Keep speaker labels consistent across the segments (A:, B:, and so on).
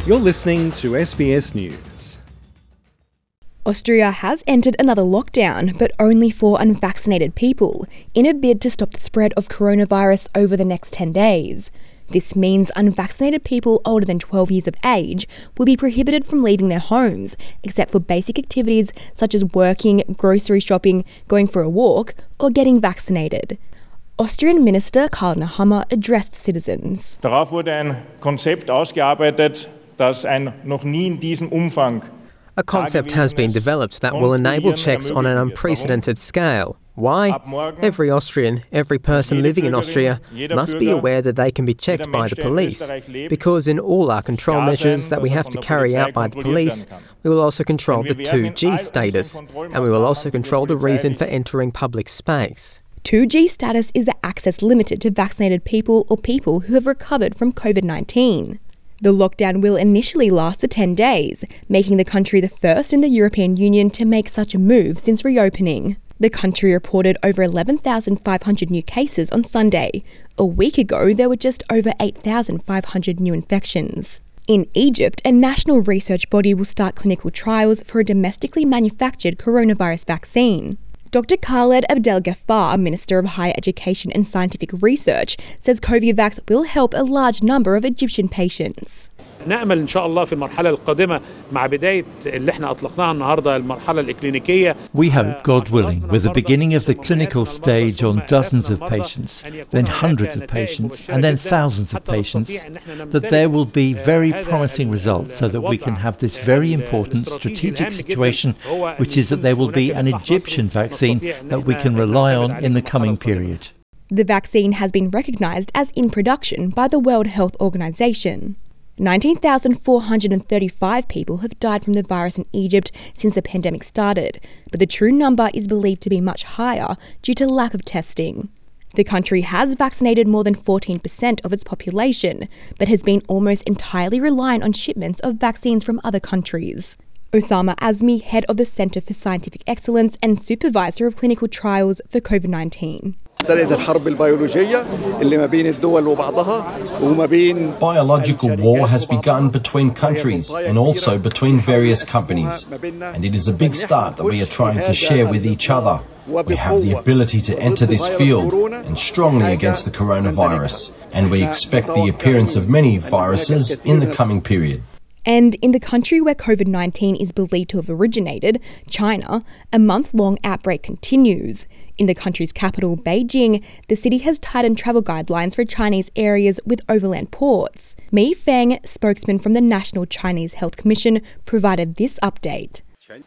A: You're listening to SBS News.
B: Austria has entered another lockdown, but only for unvaccinated people, in a bid to stop the spread of coronavirus over the next 10 days. This means unvaccinated people older than 12 years of age will be prohibited from leaving their homes, except for basic activities such as working, grocery shopping, going for a walk, or getting vaccinated. Austrian Minister Karl Nehammer addressed citizens.
C: Darauf wurde ein Konzept ausgearbeitet, das noch nie in diesem Umfang.
D: A concept has been developed that will enable checks on an unprecedented scale. Why? Every Austrian, every person living in Austria must be aware that they can be checked by the police, because in all our control measures that we have to carry out by the police, we will also control the 2G status, and we will also control the reason for entering public space.
B: 2G status is the access limited to vaccinated people or people who have recovered from COVID-19. The lockdown will initially last for 10 days, making the country the first in the European Union to make such a move since reopening. The country reported over 11,500 new cases on Sunday. A week ago, there were just over 8,500 new infections. In Egypt, a national research body will start clinical trials for a domestically manufactured coronavirus vaccine. Dr. Khaled Abdel-Ghaffar, Minister of Higher Education and Scientific Research, says Covivax will help a large number of Egyptian patients.
E: نأمل إن شاء الله في المرحلة القادمة مع بداية اللي احنا أطلقناها النهاردة المرحلة الإكلينيكية.
F: We hope, God willing, with the beginning of the clinical stage on dozens of patients, then hundreds of patients, and then thousands of patients, that there will be very promising results so that we can have this very important strategic situation, which is that there will be an Egyptian vaccine that we can rely on in the coming period.
B: The vaccine has been recognised as in production by the World Health Organization. 19,435 people have died from the virus in Egypt since the pandemic started, but the true number is believed to be much higher due to lack of testing. The country has vaccinated more than 14% of its population, but has been almost entirely reliant on shipments of vaccines from other countries. Osama Azmi, head of the Centre for Scientific Excellence and supervisor of clinical trials for COVID-19.
G: Biological war has begun between countries and also between various companies, and it is a big start that we are trying to share with each other. We have the ability to enter this field and strongly against the coronavirus, and we expect the appearance of many viruses in the coming period.
B: And in the country where COVID-19 is believed to have originated, China, a month-long outbreak continues. In the country's capital, Beijing, the city has tightened travel guidelines for Chinese areas with overland ports. Mi Feng, spokesman from the National Chinese Health Commission, provided this update.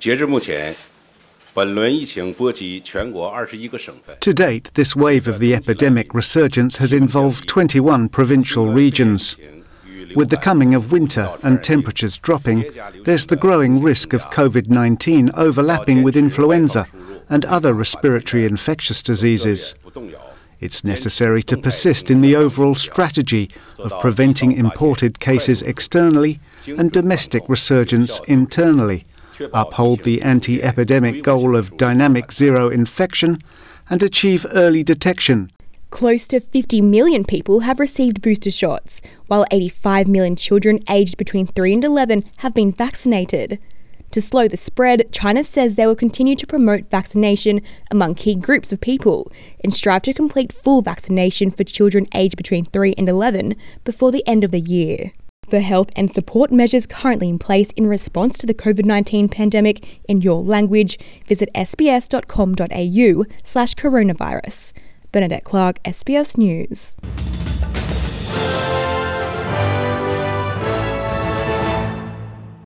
H: To date, this wave of the epidemic resurgence has involved 21 provincial regions. With the coming of winter and temperatures dropping, there's the growing risk of COVID-19 overlapping with influenza and other respiratory infectious diseases. It's necessary to persist in the overall strategy of preventing imported cases externally and domestic resurgence internally, uphold the anti-epidemic goal of dynamic zero infection, and achieve early detection.
B: Close to 50 million people have received booster shots, while 85 million children aged between 3 and 11 have been vaccinated. To slow the spread, China says they will continue to promote vaccination among key groups of people and strive to complete full vaccination for children aged between 3 and 11 before the end of the year. For health and support measures currently in place in response to the COVID-19 pandemic in your language, visit sbs.com.au/coronavirus. Bernadette Clark, SBS News.